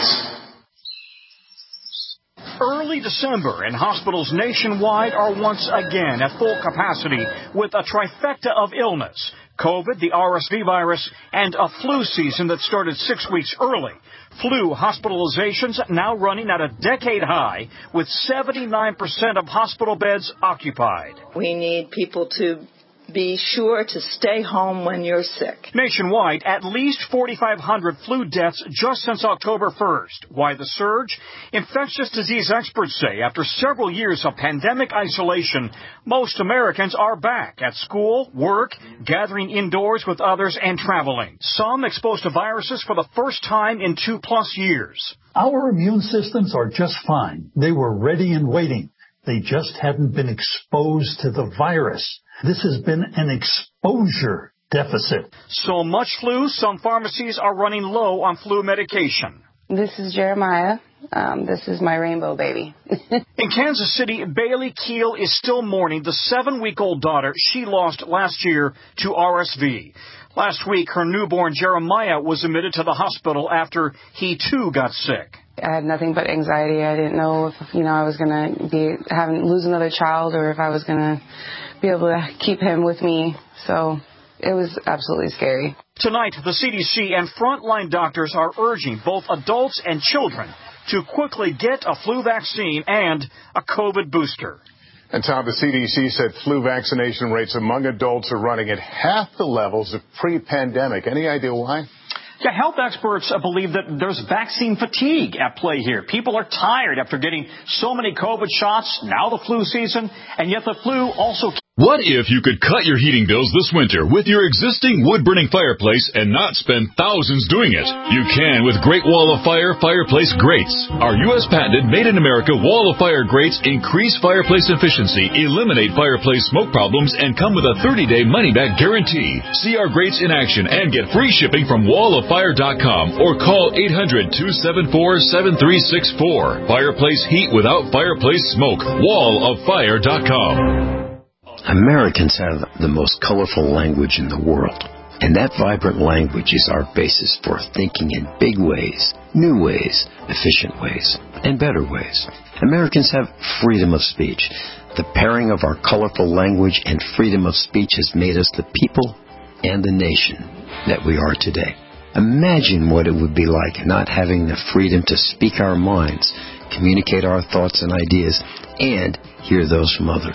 Speaker 5: Early December, and hospitals nationwide are once again at full capacity with a trifecta of illness: COVID, the R S V virus, and a flu season that started six weeks early. Flu hospitalizations now running at a decade high, with seventy-nine percent of hospital beds occupied.
Speaker 6: We need people to be sure to stay home when you're sick.
Speaker 5: Nationwide, at least forty-five hundred flu deaths just since October first. Why the surge? Infectious disease experts say after several years of pandemic isolation, most Americans are back at school, work, gathering indoors with others, and traveling. Some exposed to viruses for the first time in two plus years.
Speaker 18: Our immune systems are just fine. They were ready and waiting. They just hadn't been exposed to the virus. This has been an exposure deficit.
Speaker 5: So much flu, some pharmacies are running low on flu medication.
Speaker 19: This is Jeremiah. Um, this is my rainbow baby.
Speaker 5: In Kansas City, Bailey Keel is still mourning the seven-week-old daughter she lost last year to R S V. Last week, her newborn Jeremiah was admitted to the hospital after he, too, got sick.
Speaker 19: I had nothing but anxiety. I didn't know if, you know, I was going to be having lose another child or if I was going to be able to keep him with me. So it was absolutely scary.
Speaker 5: Tonight, the C D C and frontline doctors are urging both adults and children to quickly get a flu vaccine and a COVID booster.
Speaker 20: And Tom, the C D C said flu vaccination rates among adults are running at half the levels of pre-pandemic. Any idea why?
Speaker 5: Yeah, health experts believe that there's vaccine fatigue at play here. People are tired after getting so many COVID shots, now the flu season, and yet the flu also...
Speaker 22: What if you could cut your heating bills this winter with your existing wood-burning fireplace and not spend thousands doing it? You can with Great Wall of Fire fireplace grates. Our U S patented made-in-America Wall of Fire grates increase fireplace efficiency, eliminate fireplace smoke problems, and come with a thirty-day money-back guarantee. See our grates in action and get free shipping from wall of fire dot com or call eight hundred, two seven four, seven three six four. Fireplace heat without fireplace smoke. wall of fire dot com.
Speaker 28: Americans have the most colorful language in the world, and that vibrant language is our basis for thinking in big ways, new ways, efficient ways, and better ways. Americans have freedom of speech. The pairing of our colorful language and freedom of speech has made us the people and the nation that we are today. Imagine what it would be like not having the freedom to speak our minds, communicate our thoughts and ideas, and hear those from others.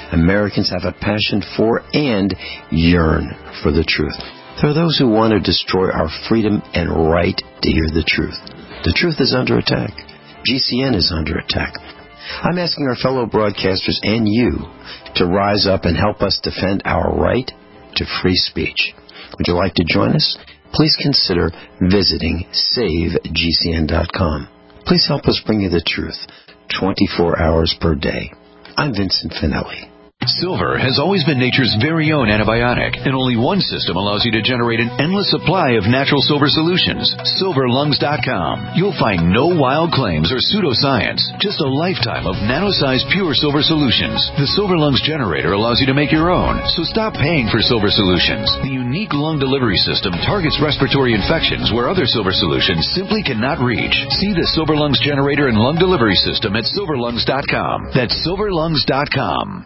Speaker 28: Americans have a passion for and yearn for the truth. There are those who want to destroy our freedom and right to hear the truth. The truth is under attack. G C N is under attack. I'm asking our fellow broadcasters and you to rise up and help us defend our right to free speech. Would you like to join us? Please consider visiting save G C N dot com. Please help us bring you the truth twenty-four hours per day. I'm Vincent Finelli.
Speaker 26: Silver has always been nature's very own antibiotic, and only one system allows you to generate an endless supply of natural silver solutions. silver lungs dot com. You'll find no wild claims or pseudoscience, just a lifetime of nano-sized pure silver solutions. The Silver Lungs generator allows you to make your own, so stop paying for silver solutions. The unique lung delivery system targets respiratory infections where other silver solutions simply cannot reach. See the Silver Lungs generator and lung delivery system at silver lungs dot com. That's silver lungs dot com.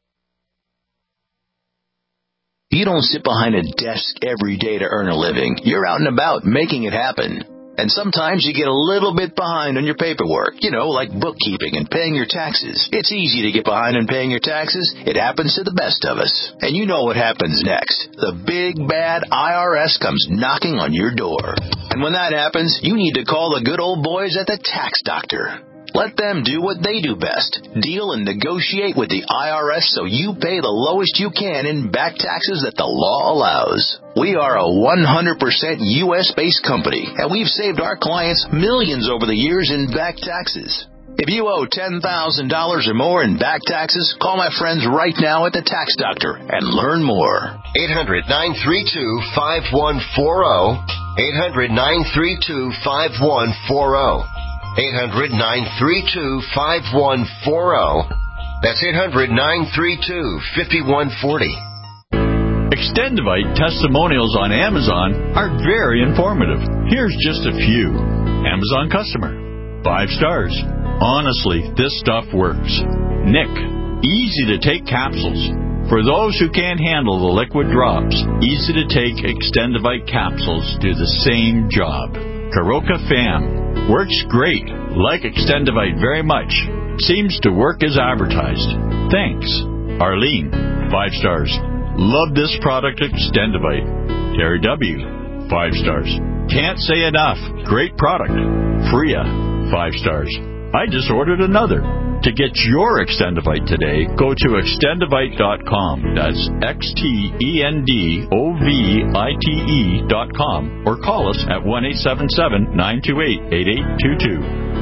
Speaker 1: You don't sit behind a desk every day to earn a living. You're out and about making it happen. And sometimes you get a little bit behind on your paperwork, you know, like bookkeeping and paying your taxes. It's easy to get behind on paying your taxes. It happens to the best of us. And you know what happens next. The big, bad I R S comes knocking on your door. And when that happens, you need to call the good old boys at the Tax Doctor. Let them do what they do best. Deal and negotiate with the I R S so you pay the lowest you can in back taxes that the law allows. We are a one hundred percent U S-based company, and we've saved our clients millions over the years in back taxes. If you owe ten thousand dollars or more in back taxes, call my friends right now at the Tax Doctor and learn more.
Speaker 27: eight hundred, nine three two, five one four zero. eight hundred, nine three two, five one four zero. eight hundred, nine three two, five one four zero. That's eight hundred, nine three two, five one four zero.
Speaker 2: Extendivite testimonials on Amazon are very informative. Here's just a few. Amazon customer. Five stars. Honestly, this stuff works. Nick. Easy to take capsules. For those who can't handle the liquid drops, easy to take Extendivite capsules do the same job. Karoka Fam. Works great. Like Extendivite very much. Seems to work as advertised. Thanks. Arlene. Five stars. Love this product, Extendivite. Terry W. Five stars. Can't say enough. Great product. Freya. Five stars. I just ordered another. To get your Extendivite today, go to extendivite dot com. That's X T E N D O V I T E dot com. Or call us at one eight seven seven, nine two eight, eight eight two two.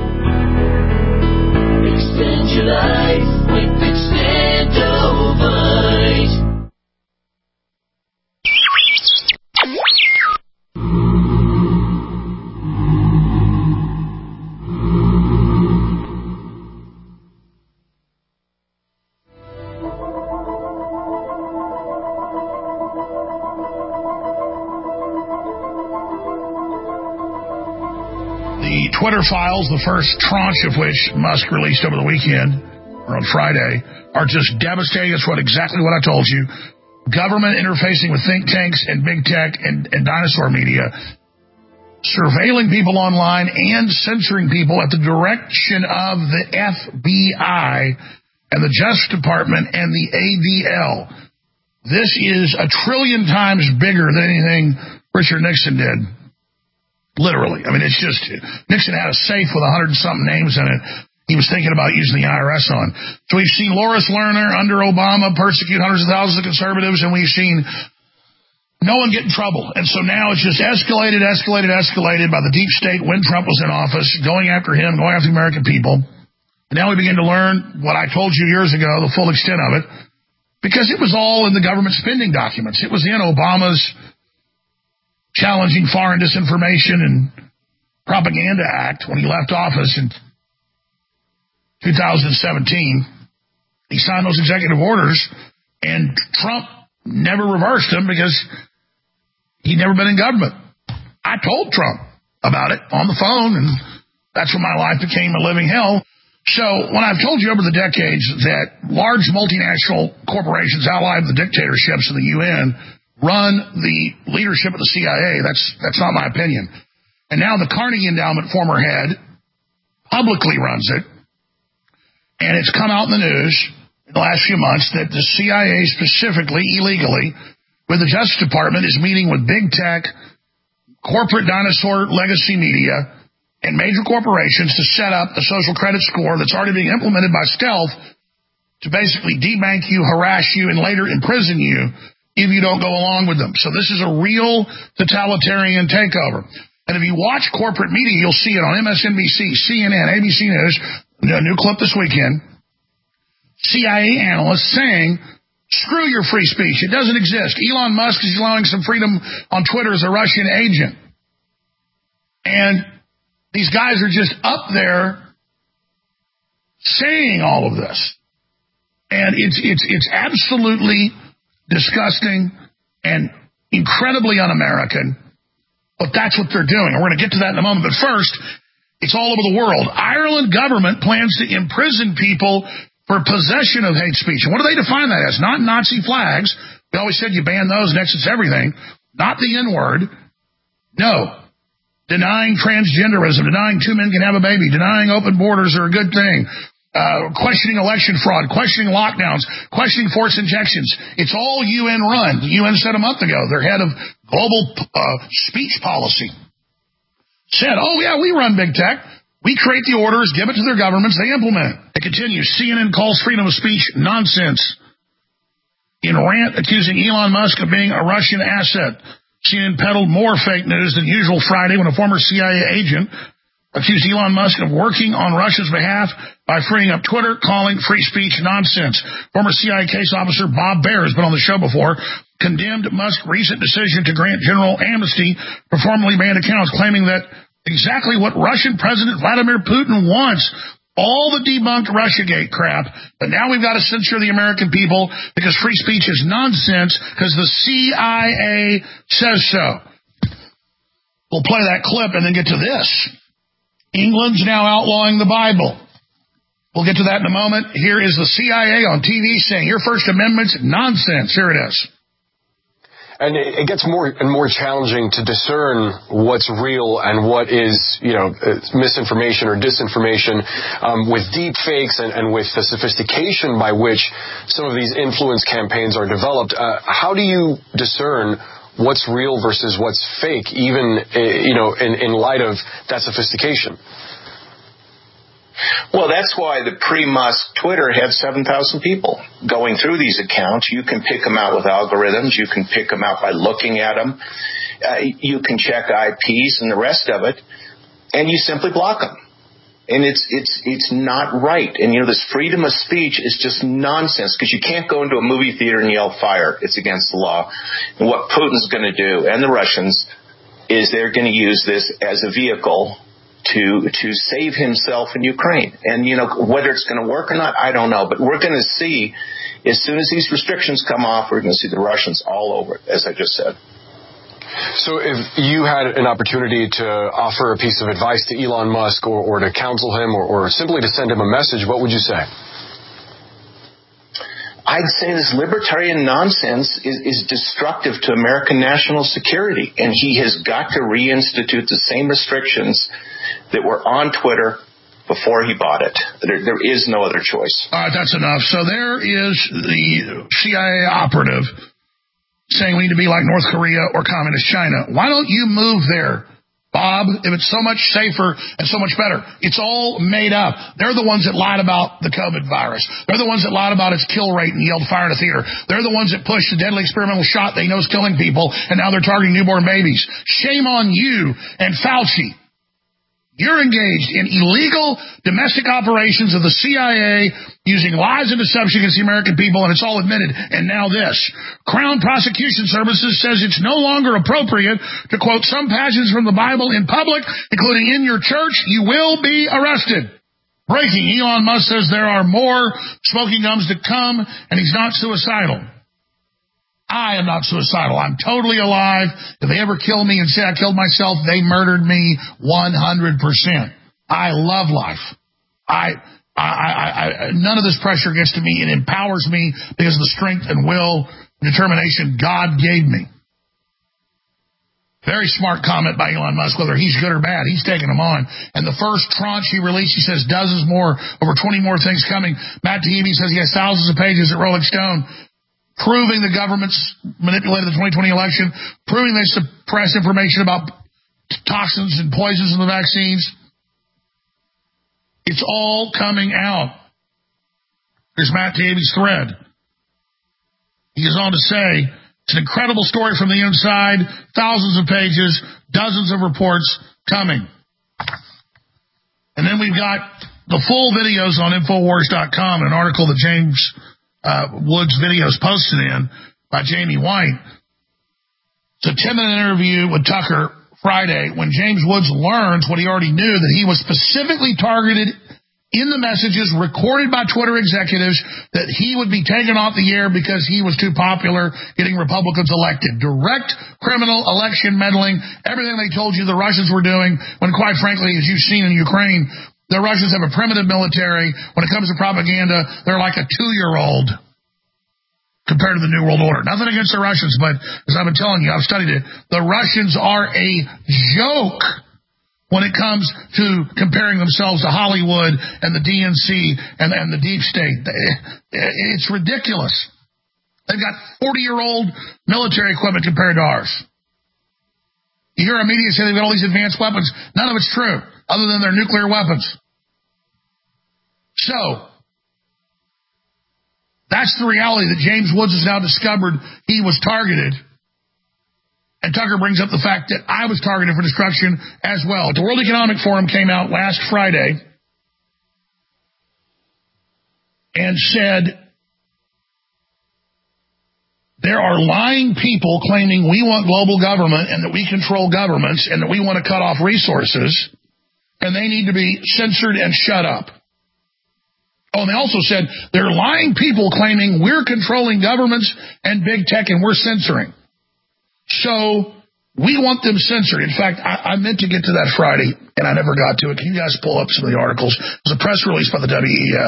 Speaker 4: Extend your life with Extendivite.
Speaker 16: Twitter files, the first tranche of which Musk released over the weekend, or on Friday, are just devastating. It's what exactly what I told you. Government interfacing with think tanks and big tech and, and dinosaur media, surveilling people online and censoring people at the direction of the F B I and the Justice Department and the A D L. This is a trillion times bigger than anything Richard Nixon did. Literally. I mean, it's just, Nixon had a safe with a hundred and something names in it he was thinking about using the I R S on. So we've seen Loris Lerner under Obama persecute hundreds of thousands of conservatives, and we've seen no one get in trouble. And so now it's just escalated, escalated, escalated by the deep state when Trump was in office, going after him, going after the American people. And now we begin to learn what I told you years ago, the full extent of it, because it was all in the government spending documents. It was in Obama's Challenging Foreign Disinformation and Propaganda Act when he left office in two thousand seventeen. He signed those executive orders, and Trump never reversed them because he'd never been in government. I told Trump about it on the phone, and that's when my life became a living hell. So when I've told you over the decades that large multinational corporations allied with the dictatorships of the U N run the leadership of the C I A, that's that's not my opinion. And now the Carnegie Endowment former head publicly runs it, and it's come out in the news in the last few months that the C I A specifically, illegally, with the Justice Department, is meeting with big tech, corporate dinosaur legacy media, and major corporations to set up a social credit score that's already being implemented by stealth to basically debank you, harass you, and later imprison you if you don't go along with them. So this is a real totalitarian takeover. And if you watch corporate media, you'll see it on M S N B C, C N N, A B C News, a new clip this weekend, C I A analysts saying, screw your free speech. It doesn't exist. Elon Musk is allowing some freedom on Twitter as a Russian agent. And these guys are just up there saying all of this. And it's it's it's absolutely disgusting and incredibly un-American. But that's what they're doing. And we're going to get to that in a moment. But first, it's all over the world. Ireland government plans to imprison people for possession of hate speech. And what do they define that as? Not Nazi flags. We always said you ban those next it's everything. Not the N-word. No. Denying transgenderism, denying two men can have a baby, denying open borders are a good thing, uh, questioning election fraud, questioning lockdowns, questioning forced injections. It's all U N run. The U N said a month ago, their head of global uh, speech policy said, oh, yeah, we run big tech. We create the orders, give it to their governments, they implement it. It continues. C N N calls freedom of speech nonsense in rant accusing Elon Musk of being a Russian asset. C N N peddled more fake news than usual Friday when a former C I A agent accused Elon Musk of working on Russia's behalf by freeing up Twitter, calling free speech nonsense. Former C I A case officer Bob Baer has been on the show before, condemned Musk's recent decision to grant general amnesty for formerly banned accounts, claiming that exactly what Russian President Vladimir Putin wants. All the debunked Russiagate crap, but now we've got to censor the American people because free speech is nonsense because the C I A says so. We'll play that clip and then get to this. England's now outlawing the Bible. We'll get to that in a moment. Here is the C I A on T V saying your First Amendment's nonsense. Here it is.
Speaker 7: And it gets more and more challenging to discern what's real and what is, you know, misinformation or disinformation um, with deep fakes and, and with the sophistication by which some of these influence campaigns are developed. Uh, how do you discern what's real versus what's fake, even, uh, you know, in, in light of that sophistication?
Speaker 17: Well, that's why the pre-Musk Twitter had seven thousand people going through these accounts. You can pick them out with algorithms. You can pick them out by looking at them. Uh, you can check I Ps and the rest of it, and you simply block them. And it's it's it's not right. And, you know, this freedom of speech is just nonsense because you can't go into a movie theater and yell fire. It's against the law. And what Putin's going to do, and the Russians, is they're going to use this as a vehicle to to save himself in Ukraine. And, you know, whether it's going to work or not, I don't know. But we're going to see, as soon as these restrictions come off, we're going to see the Russians all over it, as I just said.
Speaker 7: So if you had an opportunity to offer a piece of advice to Elon Musk or, or to counsel him or, or simply to send him a message, what would you say?
Speaker 17: I'd say this libertarian nonsense is, is destructive to American national security, and he has got to reinstitute the same restrictions that were on Twitter before he bought it. There, there is no other choice.
Speaker 16: All right, that's enough. So there is the C I A operative saying we need to be like North Korea or communist China. Why don't you move there, Bob, if it's so much safer and so much better? It's all made up. They're the ones that lied about the COVID virus. They're the ones that lied about its kill rate and yelled fire in a theater. They're the ones that pushed the deadly experimental shot they know is killing people, and now they're targeting newborn babies. Shame on you and Fauci. You're engaged in illegal domestic operations of the C I A using lies and deception against the American people, and it's all admitted. And now this. Crown Prosecution Services says it's no longer appropriate to quote some passages from the Bible in public, including in your church. You will be arrested. Breaking. Elon Musk says there are more smoking guns to come, and he's not suicidal. I am not suicidal. I'm totally alive. If they ever kill me and say I killed myself, they murdered me one hundred percent. I love life. I, I, I, I, none of this pressure gets to me. It empowers me because of the strength and will and determination God gave me. Very smart comment by Elon Musk, whether he's good or bad. He's taking them on. And the first tranche he released, he says dozens more, over twenty more things coming. Matt Taibbi says he has thousands of pages at Rolling Stone proving the government's manipulated the twenty twenty election, proving they suppress information about toxins and poisons in the vaccines. It's all coming out. Here's Matt Taibbi's thread. He goes on to say, it's an incredible story from the inside, thousands of pages, dozens of reports coming. And then we've got the full videos on Infowars dot com, an article that James uh, Woods Videos posted in by Jamie White. It's a ten-minute interview with Tucker Friday when James Woods learns what he already knew, that he was specifically targeted in the messages recorded by Twitter executives that he would be taken off the air because he was too popular getting Republicans elected. Direct criminal election meddling, everything they told you the Russians were doing, when quite frankly, as you've seen in Ukraine, the Russians have a primitive military. When it comes to propaganda, they're like a two-year-old compared to the New World Order. Nothing against the Russians, but as I've been telling you, I've studied it, the Russians are a joke when it comes to comparing themselves to Hollywood and the D N C and, and the deep state. It's ridiculous. They've got forty-year-old military equipment compared to ours. You hear our media say they've got all these advanced weapons. None of it's true, other than their nuclear weapons. So, that's the reality that James Woods has now discovered he was targeted. And Tucker brings up the fact that I was targeted for destruction as well. The World Economic Forum came out last Friday and said there are lying people claiming we want global government and that we control governments and that we want to cut off resources, and they need to be censored and shut up. Oh, and they also said there are lying people claiming we're controlling governments and big tech and we're censoring. So we want them censored. In fact, I, I meant to get to that Friday, and I never got to it. Can you guys pull up some of the articles? It was a press release by the W E F.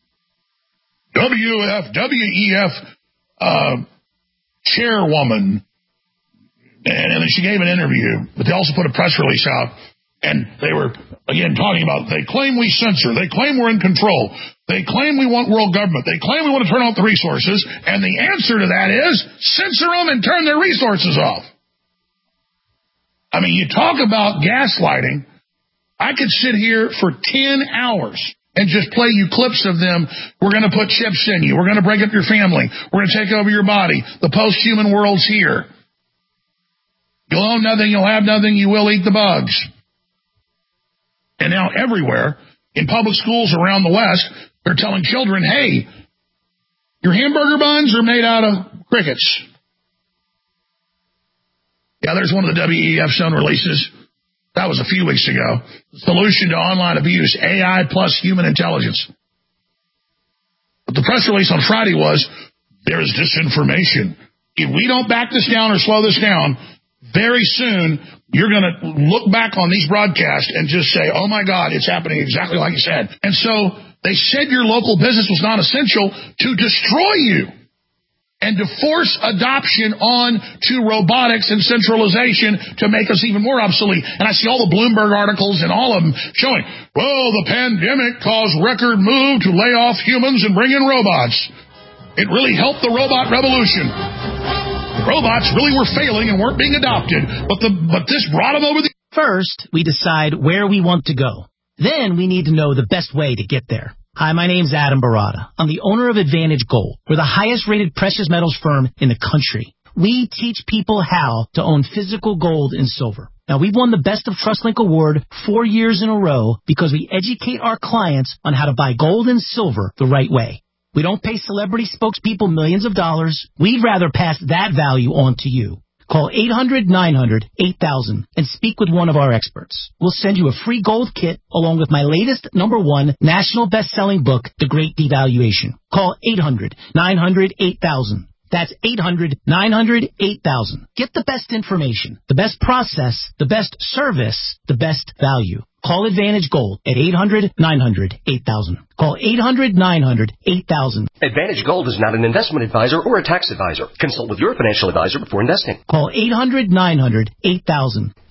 Speaker 16: W F, W E F uh, chairwoman, and, and then she gave an interview, but they also put a press release out, and they were, again, talking about, they claim we censor, they claim we're in control, they claim we want world government, they claim we want to turn off the resources, and the answer to that is censor them and turn their resources off. I mean, you talk about gaslighting. I could sit here for ten hours and just play you clips of them. We're going to put chips in you. We're going to break up your family. We're going to take over your body. The post-human world's here. You'll own nothing. You'll have nothing. You will eat the bugs. And now everywhere, in public schools around the West, they're telling children, hey, your hamburger buns are made out of crickets. Yeah, there's one of the W E F's own releases. That was a few weeks ago. Solution to online abuse, A I plus human intelligence. But the press release on Friday was, there's disinformation. If we don't back this down or slow this down, very soon you're going to look back on these broadcasts and just say, oh my God, it's happening exactly like you said. And so they said your local business was not essential to destroy you and to force adoption on to robotics and centralization to make us even more obsolete. And I see all the Bloomberg articles and all of them showing, well, the pandemic caused record move to lay off humans and bring in robots. It really helped the robot revolution. Robots really were failing and weren't being adopted, but the but this brought them over the...
Speaker 8: First, we decide where we want to go. Then we need to know the best way to get there. Hi, my name's Adam Barada. I'm the owner of Advantage Gold. We're the highest-rated precious metals firm in the country. We teach people how to own physical gold and silver. Now, we've won the Best of TrustLink Award four years in a row because we educate our clients on how to buy gold and silver the right way. We don't pay celebrity spokespeople millions of dollars. We'd rather pass that value on to you. Call eight hundred, nine hundred, eight thousand and speak with one of our experts. We'll send you a free gold kit along with my latest number one national best-selling book, The Great Devaluation. Call eight hundred, nine hundred, eight thousand. That's eight hundred, nine hundred, eight thousand. Get the best information, the best process, the best service, the best value. Call Advantage Gold at eight hundred, nine hundred, eight thousand. Call eight hundred, nine hundred, eight thousand.
Speaker 9: Advantage Gold is not an investment advisor or a tax advisor. Consult with your financial advisor before investing.
Speaker 8: Call eight hundred, nine hundred, eight thousand.